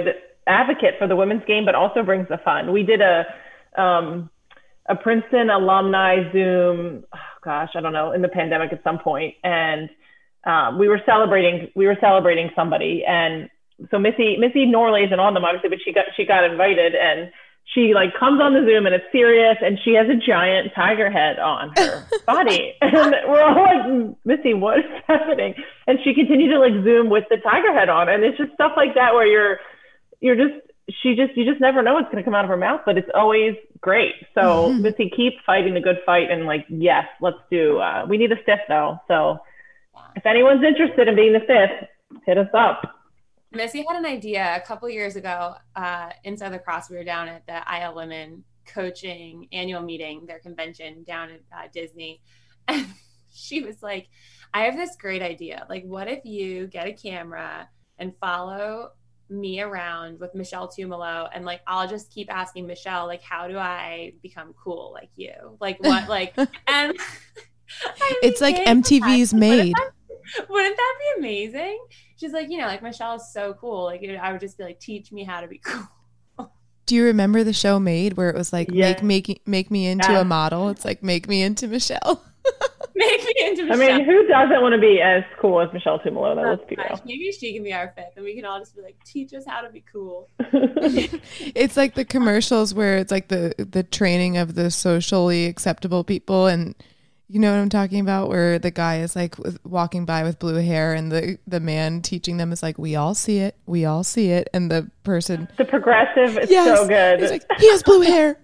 Speaker 2: advocate for the women's game, but also brings the fun. We did a, um, a Princeton alumni Zoom, oh gosh, I don't know, in the pandemic at some point. And um, we were celebrating, we were celebrating somebody. And so Missy, Missy Norley isn't on them obviously, but she got, she got invited, and she like comes on the Zoom and it's serious, and she has a giant tiger head on her body. And we're all like, Missy, what is happening? And she continued to like Zoom with the tiger head on. And it's just stuff like that where you're, you're just, she just, you just never know what's going to come out of her mouth, but it's always great. So mm-hmm. Missy, keep fighting the good fight. And like, yes, let's do, uh, we need a fifth though. So if anyone's interested in being the fifth, hit us up.
Speaker 1: Missy had an idea a couple years ago uh, inside the cross. We were down at the I L Women coaching annual meeting, their convention down at uh, Disney. And she was like, I have this great idea. Like, what if you get a camera and follow me around with Michelle Tumalo, and like, I'll just keep asking Michelle, like, how do I become cool like you? Like what, like, and
Speaker 3: it's like M T V's Made.
Speaker 1: Wouldn't that be amazing? She's like, you know, like Michelle is so cool. Like I would just be like, teach me how to be cool.
Speaker 3: Do you remember the show Made where it was like,
Speaker 2: yeah.
Speaker 3: make, make, make me into
Speaker 2: yeah.
Speaker 3: a model? It's like, make me into Michelle.
Speaker 1: Make me into Michelle.
Speaker 2: I mean, who doesn't want to be as cool as Michelle Tumalo? Let's be real.
Speaker 1: Maybe she can be our fifth, and we can all just be like, teach us how to be cool.
Speaker 3: It's like the commercials where it's like the, the training of the socially acceptable people, and you know what I'm talking about, where the guy is like walking by with blue hair, and the, the man teaching them is like, we all see it. We all see it. And the person.
Speaker 2: The progressive is
Speaker 3: yes,
Speaker 2: so good.
Speaker 3: He's like, he has blue hair.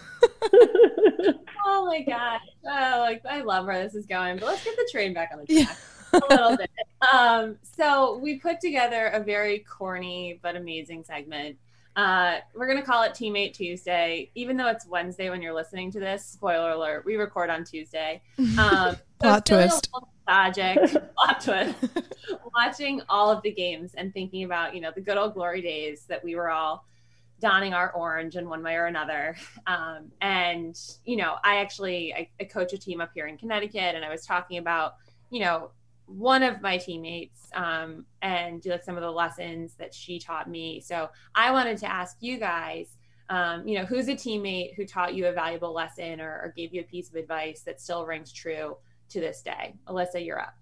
Speaker 1: Oh my God. Oh, like I love where this is going, but let's get the train back on the track yeah. a little bit. Um, so we put together a very corny but amazing segment. Uh, we're going to call it Teammate Tuesday, even though it's Wednesday when you're listening to this. Spoiler alert, we record on Tuesday. Um,
Speaker 3: plot
Speaker 1: so
Speaker 3: twist.
Speaker 1: Project, plot twist. Watching all of the games and thinking about, you know, the good old glory days that we were all donning our orange in one way or another. Um, and, you know, I actually, I, I coach a team up here in Connecticut, and I was talking about, you know, one of my teammates um, and like some of the lessons that she taught me. So I wanted to ask you guys, um, you know, who's a teammate who taught you a valuable lesson or, or gave you a piece of advice that still rings true to this day? Alyssa, you're up.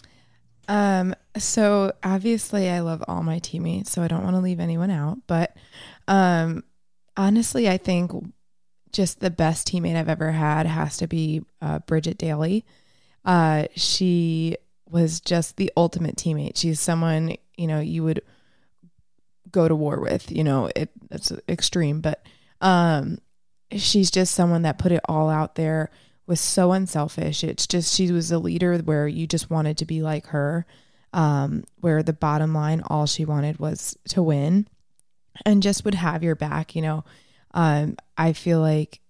Speaker 3: Um, so obviously I love all my teammates, so I don't want to leave anyone out, but um, honestly, I think just the best teammate I've ever had has to be uh, Bridget Daly. Uh, she was just the ultimate teammate. She's someone, you know, you would go to war with, you know, it it's extreme, but um, she's just someone that put it all out there, was so unselfish. It's just, she was a leader where you just wanted to be like her, um, where the bottom line, all she wanted was to win and just would have your back, you know. Um, I feel like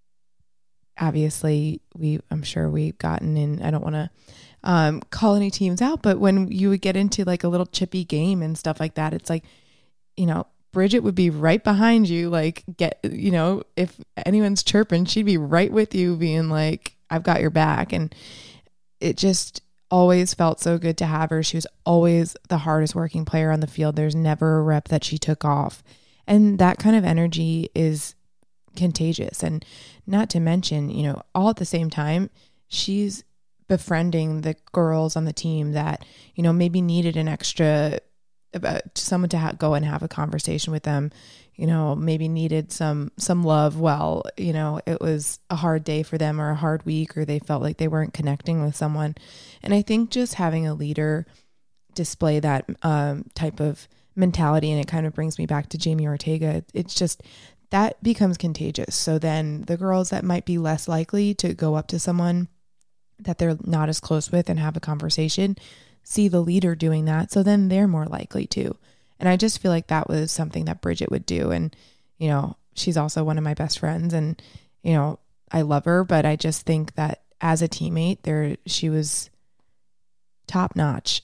Speaker 3: obviously we, I'm sure we've gotten in, I don't want to um, call any teams out, but when you would get into like a little chippy game and stuff like that, it's like, you know, Bridget would be right behind you. Like get, you know, if anyone's chirping, she'd be right with you being like, I've got your back. And it just always felt so good to have her. She was always the hardest working player on the field. There's never a rep that she took off. And that kind of energy is contagious. And not to mention, you know, all at the same time, she's befriending the girls on the team that, you know, maybe needed an extra, about someone to ha- go and have a conversation with them, you know, maybe needed some, some love. Well, you know, it was a hard day for them or a hard week, or they felt like they weren't connecting with someone. And I think just having a leader display that um, type of mentality, and it kind of brings me back to Jamie Ortega. It's just, that becomes contagious. So then the girls that might be less likely to go up to someone that they're not as close with and have a conversation, see the leader doing that. So then they're more likely to. And I just feel like that was something that Bridget would do. And, you know, she's also one of my best friends, and, you know, I love her, but I just think that as a teammate there, she was top notch.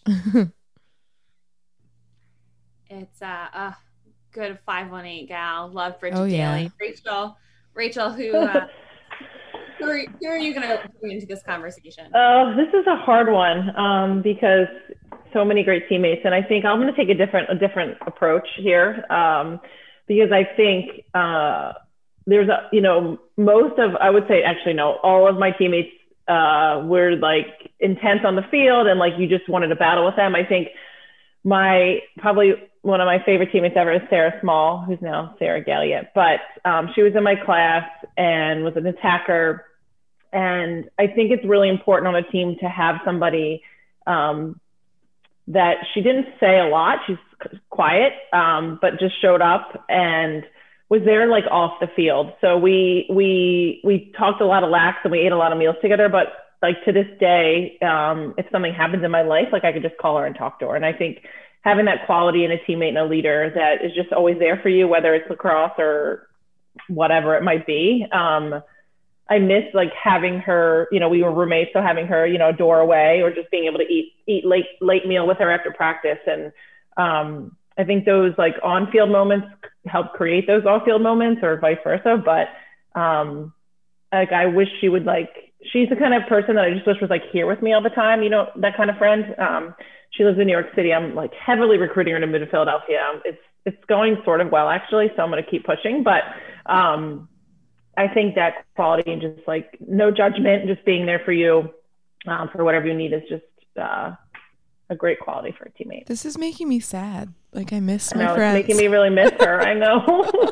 Speaker 1: It's uh, a good five one eight gal. Love Bridget
Speaker 3: oh, yeah.
Speaker 1: Daly. Rachel, Rachel, who, uh, who are, who are you going to bring into this conversation?
Speaker 2: Oh, this is a hard one um, because so many great teammates. And I think I'm going to take a different, a different approach here. Um, because I think, uh, there's a, you know, most of, I would say actually, no, all of my teammates, uh, were like intense on the field and like, you just wanted to battle with them. I think my, probably one of my favorite teammates ever is Sarah Small, who's now Sarah Galliot, but, um, she was in my class and was an attacker. And I think it's really important on a team to have somebody, um, that she didn't say a lot. She's quiet, um, but just showed up and was there like off the field. So we, we, we talked a lot of laps and we ate a lot of meals together, but like to this day, um, if something happens in my life, like I could just call her and talk to her. And I think having that quality in a teammate and a leader that is just always there for you, whether it's lacrosse or whatever it might be. Um, I miss like having her, you know, we were roommates, so having her, you know, a door away or just being able to eat, eat late, late meal with her after practice. And um, I think those like on-field moments help create those off-field moments or vice versa. But um, like, I wish she would like, she's the kind of person that I just wish was like here with me all the time, you know, that kind of friend. Um, she lives in New York City. I'm like heavily recruiting her to move to Philadelphia. It's, it's going sort of well, actually. So I'm going to keep pushing, but um, I think that quality and just like no judgment, just being there for you um, for whatever you need is just uh, a great quality for a teammate.
Speaker 3: This is making me sad. Like I miss
Speaker 2: I
Speaker 3: my
Speaker 2: know,
Speaker 3: friends.
Speaker 2: It's making me really miss her. I know.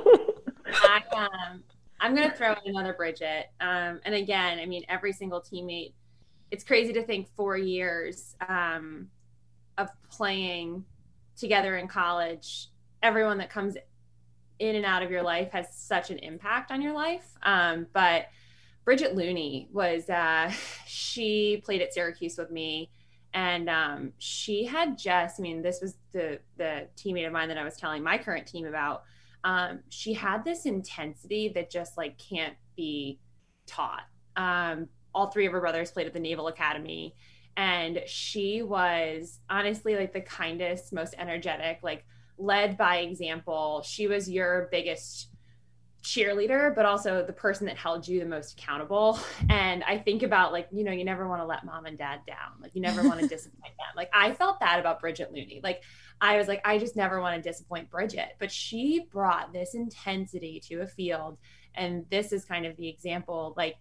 Speaker 1: I, um, I'm going to throw in another Bridget. Um, and again, I mean, every single teammate, it's crazy to think four years um, of playing together in college, everyone that comes in and out of your life has such an impact on your life. Um, but Bridget Looney was, uh, she played at Syracuse with me and um, she had just, I mean, this was the, the teammate of mine that I was telling my current team about. Um, she had this intensity that just like can't be taught. Um, all three of her brothers played at the Naval Academy and she was honestly like the kindest, most energetic, like led by example. She was your biggest cheerleader, but also the person that held you the most accountable. And I think about like, you know, you never want to let mom and dad down. Like you never want to disappoint them. Like I felt that about Bridget Looney. Like I was like, I just never want to disappoint Bridget, but she brought this intensity to a field. And this is kind of the example, like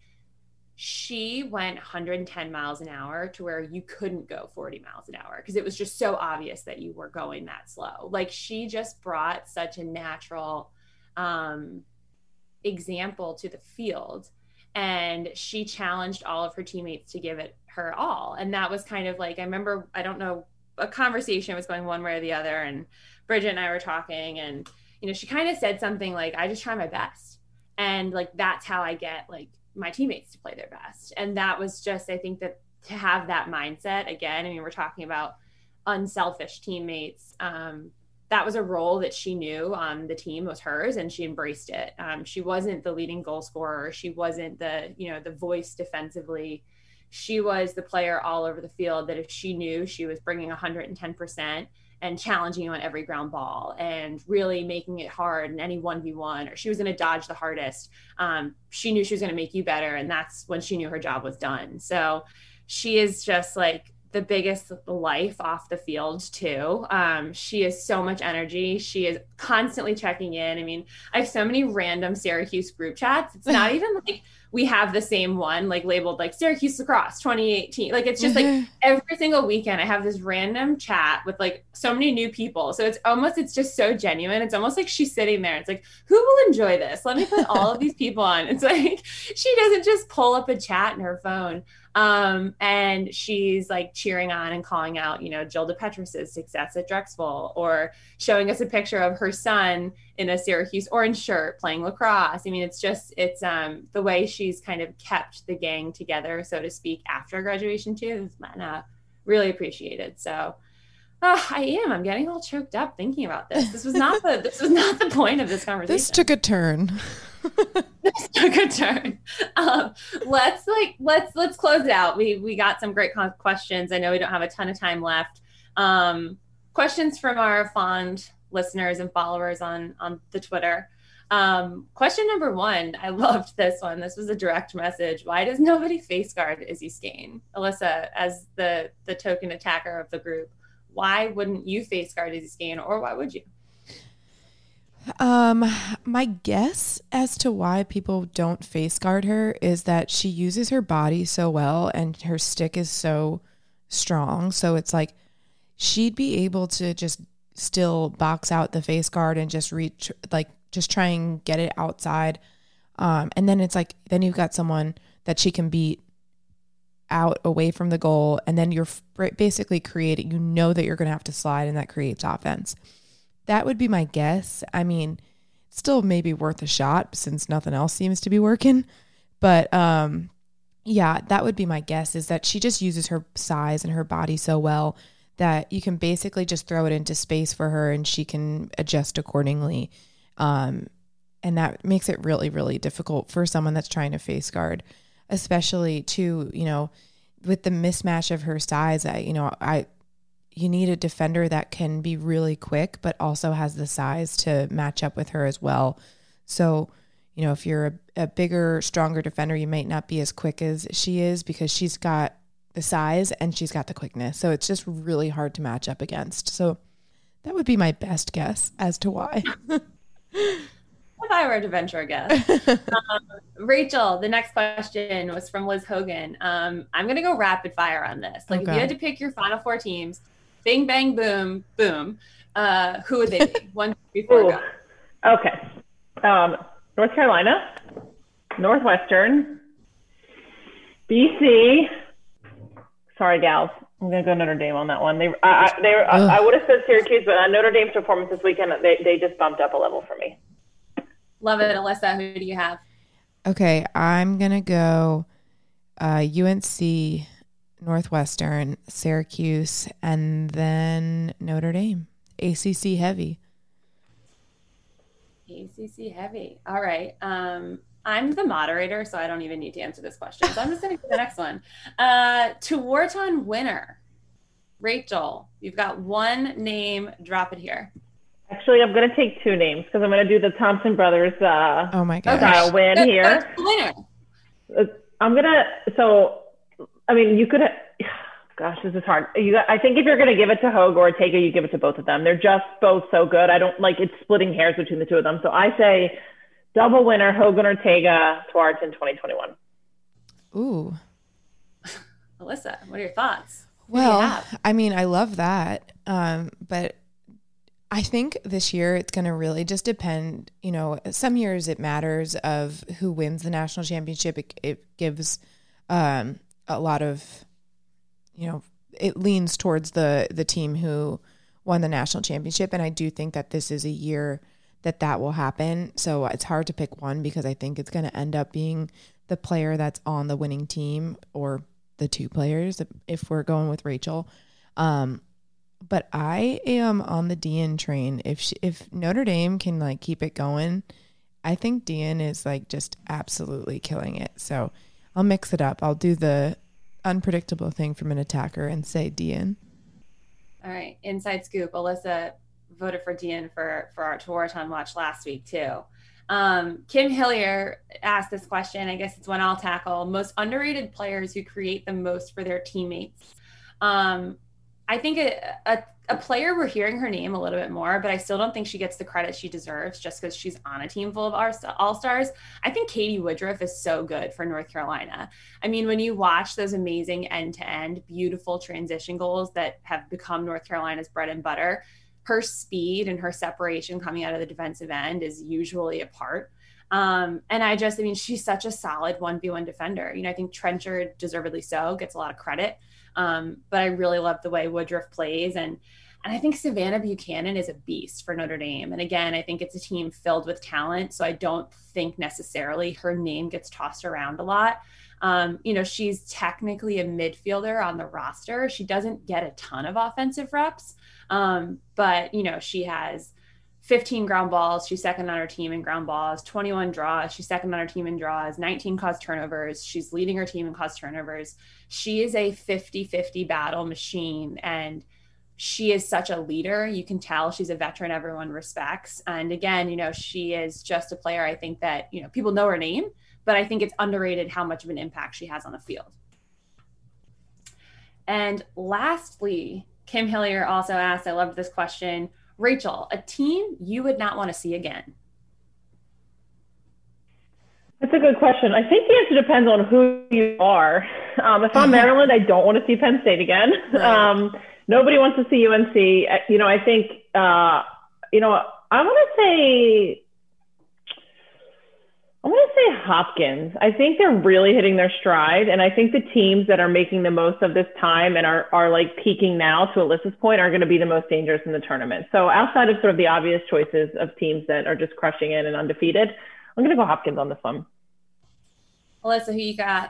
Speaker 1: she went one hundred ten miles an hour to where you couldn't go forty miles an hour because it was just so obvious that you were going that slow. Like she just brought such a natural um, example to the field and she challenged all of her teammates to give it her all. And that was kind of like, I remember, I don't know, a conversation was going one way or the other and Bridget and I were talking and, you know, she kind of said something like, I just try my best. And like, that's how I get like my teammates to play their best. And that was just, I think that to have that mindset again, I mean, we're talking about unselfish teammates. Um, that was a role that she knew on the team was hers and she embraced it. Um, she wasn't the leading goal scorer. She wasn't the, you know, the voice defensively. She was the player all over the field that if she knew she was bringing one hundred ten percent and challenging you on every ground ball and really making it hard in any one v one, or she was going to dodge the hardest. Um, she knew she was going to make you better. And that's when she knew her job was done. So she is just like the biggest life off the field too. Um, she has so much energy. She is constantly checking in. I mean, I have so many random Syracuse group chats. It's not even like we have the same one, like labeled like Syracuse lacrosse twenty eighteen. Like, it's just like every single weekend I have this random chat with like so many new people. So it's almost, it's just so genuine. It's almost like she's sitting there. It's like, who will enjoy this? Let me put all of these people on. It's like, she doesn't just pull up a chat in her phone. Um, and she's like cheering on and calling out, you know, Jill DePetrus's success at Drexel, or showing us a picture of her son in a Syracuse orange shirt playing lacrosse. I mean, it's just, it's um, the way she's kind of kept the gang together, so to speak, after graduation too, is uh, really appreciated. So oh, I am, I'm getting all choked up thinking about this. This was not the, this was not the point of this conversation.
Speaker 3: This took a turn.
Speaker 1: This took a turn. Um, let's like, let's, let's close it out. We, we got some great questions. I know we don't have a ton of time left. Um, questions from our fond listeners and followers on, on the Twitter. Um, question number one, I loved this one. This was a direct message. Why does nobody face guard Izzy Skane? Alyssa, as the, the token attacker of the group, why wouldn't you face guard Izzy Scane, or why would you?
Speaker 3: Um, my guess as to why people don't face guard her is that she uses her body so well and her stick is so strong. So it's like she'd be able to just still box out the face guard and just reach, like just try and get it outside. Um, and then it's like, then you've got someone that she can beat out away from the goal. And then you're basically creating, you know that you're going to have to slide, and that creates offense. That would be my guess. I mean, still maybe worth a shot since nothing else seems to be working. But um, yeah, that would be my guess, is that she just uses her size and her body so well that you can basically just throw it into space for her and she can adjust accordingly. Um, and that makes it really, really difficult for someone that's trying to face guard, especially to, you know, with the mismatch of her size. I, you know, I, you need a defender that can be really quick, but also has the size to match up with her as well. So, you know, if you're a, a bigger, stronger defender, you might not be as quick as she is because she's got the size and she's got the quickness. So it's just really hard to match up against. So that would be my best guess as to why.
Speaker 1: If I were to venture a guess. um, Rachel, the next question was from Liz Hogan. Um, I'm going to go rapid fire on this. Like, okay. If you had to pick your final four teams, bing, bang, boom, boom, uh, who would they be? One, two, three, four, go.
Speaker 2: Okay. Um, North Carolina, Northwestern, B C. Sorry, gals. I'm going to go Notre Dame on that one. They, I, I, they were, I, I would have said Syracuse, but uh, Notre Dame's performance this weekend, they, they just bumped up a level for me.
Speaker 1: Love it. Alyssa, who do you have?
Speaker 3: Okay, I'm going to go uh, U N C, Northwestern, Syracuse, and then Notre Dame. A C C heavy.
Speaker 1: A C C heavy. All right. Um, I'm the moderator, so I don't even need to answer this question. So I'm just going to do the next one. Uh, Tewaaraton winner. Rachel, you've got one name. Drop it here.
Speaker 2: Actually, I'm going to take two names because I'm going to do the Thompson brothers uh,
Speaker 3: oh my gosh.
Speaker 2: Uh, win
Speaker 1: That's,
Speaker 2: here.
Speaker 1: That's the winner.
Speaker 2: I'm going to, so, I mean, you could, gosh, this is hard. You got, I think if you're going to give it to Hogue or Ortega, you give it to both of them. They're just both so good. I don't like it's splitting hairs between the two of them. So I say double winner, Hogue and Ortega, Tewaaraton twenty twenty-one.
Speaker 3: Ooh.
Speaker 1: Alyssa, what are your thoughts?
Speaker 3: Well, you I mean, I love that. Um, but I think this year it's going to really just depend. You know, some years it matters of who wins the national championship. It, it gives um, a lot of, you know, it leans towards the the team who won the national championship. And I do think that this is a year that that will happen. So it's hard to pick one because I think it's going to end up being the player that's on the winning team or the two players if we're going with Rachel. Um, But I am on the Dean train. If she, if Notre Dame can like keep it going, I think Dean is like just absolutely killing it. So I'll mix it up. I'll do the unpredictable thing from an attacker and say Dean.
Speaker 1: All right, inside scoop. Alyssa voted for Dean for for our Tewaaraton watch last week too. Um, Kim Hillier asked this question. I guess it's one I'll tackle. Most underrated players who create the most for their teammates. Um, I think a, a, a player, we're hearing her name a little bit more, but I still don't think she gets the credit she deserves just because she's on a team full of all-stars. I think Katie Woodruff is so good for North Carolina. I mean, when you watch those amazing end-to-end, beautiful transition goals that have become North Carolina's bread and butter, her speed and her separation coming out of the defensive end is usually a part. Um, and I just, I mean, she's such a solid one v one defender. You know, I think Trenchard, deservedly so, gets a lot of credit. Um, but I really love the way Woodruff plays. And, and I think Savannah Buchanan is a beast for Notre Dame. And again, I think it's a team filled with talent. So I don't think necessarily her name gets tossed around a lot. Um, you know, she's technically a midfielder on the roster. She doesn't get a ton of offensive reps. Um, but, you know, she has fifteen ground balls. She's second on her team in ground balls, twenty-one draws. She's second on her team in draws, nineteen caused turnovers. She's leading her team in caused turnovers. She is a fifty-fifty battle machine, and she is such a leader. You can tell she's a veteran everyone respects. And again, you know, she is just a player. I think that, you know, people know her name, but I think it's underrated how much of an impact she has on the field. And lastly, Kim Hillier also asked, I loved this question, Rachel, a team you would not want to see again?
Speaker 2: That's a good question. I think the answer depends on who you are. Um, if I'm Maryland, I don't want to see Penn State again.
Speaker 1: Right.
Speaker 2: Um, nobody wants to see U N C. You know, I think, uh, you know, I want to say, I want to say Hopkins. I think they're really hitting their stride. And I think the teams that are making the most of this time and are, are like peaking now, to Alyssa's point, are going to be the most dangerous in the tournament. So outside of sort of the obvious choices of teams that are just crushing it and undefeated, I'm going to go Hopkins on this one.
Speaker 1: Alyssa, who you got?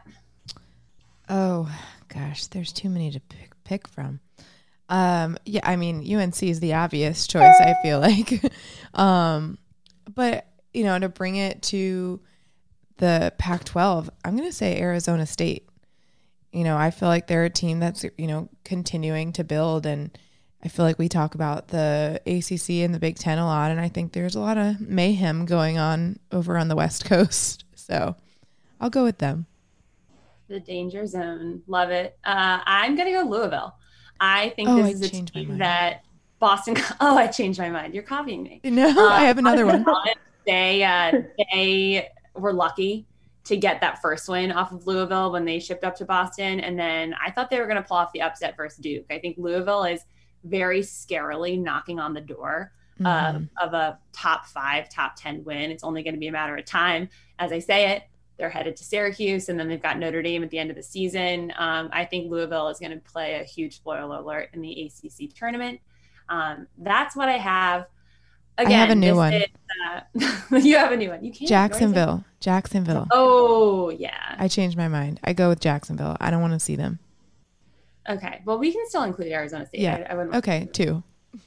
Speaker 3: Oh, gosh, there's too many to pick, pick from. Um, yeah, I mean, U N C is the obvious choice, I feel like. um, but, you know, to bring it to the Pac twelve, I'm going to say Arizona State. You know, I feel like they're a team that's, you know, continuing to build, and I feel like we talk about the A C C and the Big Ten a lot, and I think there's a lot of mayhem going on over on the West Coast. So I'll go with them.
Speaker 1: The danger zone. Love it. Uh, I'm going to go Louisville. I think
Speaker 3: oh,
Speaker 1: this
Speaker 3: I
Speaker 1: is a
Speaker 3: team
Speaker 1: mind. that Boston. Oh, I changed my mind. You're copying me.
Speaker 3: No, uh, I have another one.
Speaker 1: They, uh, they were lucky to get that first win off of Louisville when they shipped up to Boston. And then I thought they were going to pull off the upset versus Duke. I think Louisville is very scarily knocking on the door mm-hmm. uh, of a top five, top ten win. It's only going to be a matter of time. As I say it, they're headed to Syracuse, and then they've got Notre Dame at the end of the season. Um, I think Louisville is going to play a huge spoiler alert in the A C C tournament. Um, that's what I have. Again,
Speaker 3: I have a new one.
Speaker 1: Is, uh, you have a new one. You can't.
Speaker 3: Jacksonville. Jacksonville.
Speaker 1: Oh, yeah.
Speaker 3: I changed my mind. I go with Jacksonville. I don't want to see them.
Speaker 1: Okay. Well, we can still include Arizona State.
Speaker 3: Yeah.
Speaker 1: I, I wouldn't
Speaker 3: okay, two.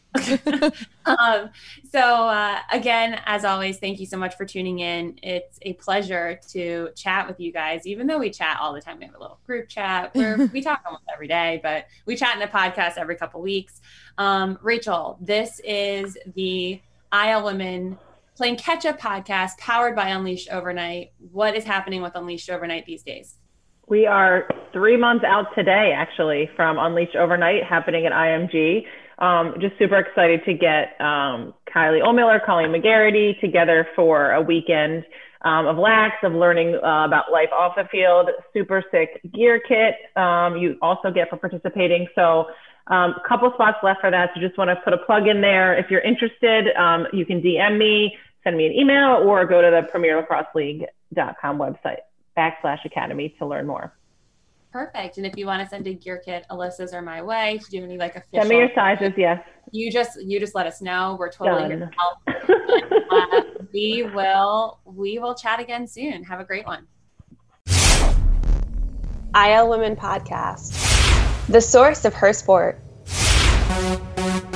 Speaker 1: um, so uh, again, as always, thank you so much for tuning in. It's a pleasure to chat with you guys, even though we chat all the time. We have a little group chat where we talk almost every day, but we chat in a podcast every couple weeks. Um, Rachel, this is the I L Women Playing Catch Up podcast powered by Unleashed Overnight. What is happening with Unleashed Overnight these days?
Speaker 2: We are three months out today, actually, from Unleashed Overnight happening at I M G. Um, just super excited to get um, Kylie O'Miller, Colleen McGarity together for a weekend um, of lax, of learning uh, about life off the field. Super sick gear kit um, you also get for participating. So a um, couple spots left for that. So just want to put a plug in there. If you're interested, um, you can D M me, send me an email, or go to the premier lacrosse league dot com website backslash academy to learn more.
Speaker 1: Perfect. And if you want to send a gear kit, Alyssa's or my way, to do any like official,
Speaker 2: send me your sizes. Yes.
Speaker 1: You just you just let us know. We're totally here to help. And, uh, we will we will chat again soon. Have a great one.
Speaker 4: I L Women Podcast, the source of her sport.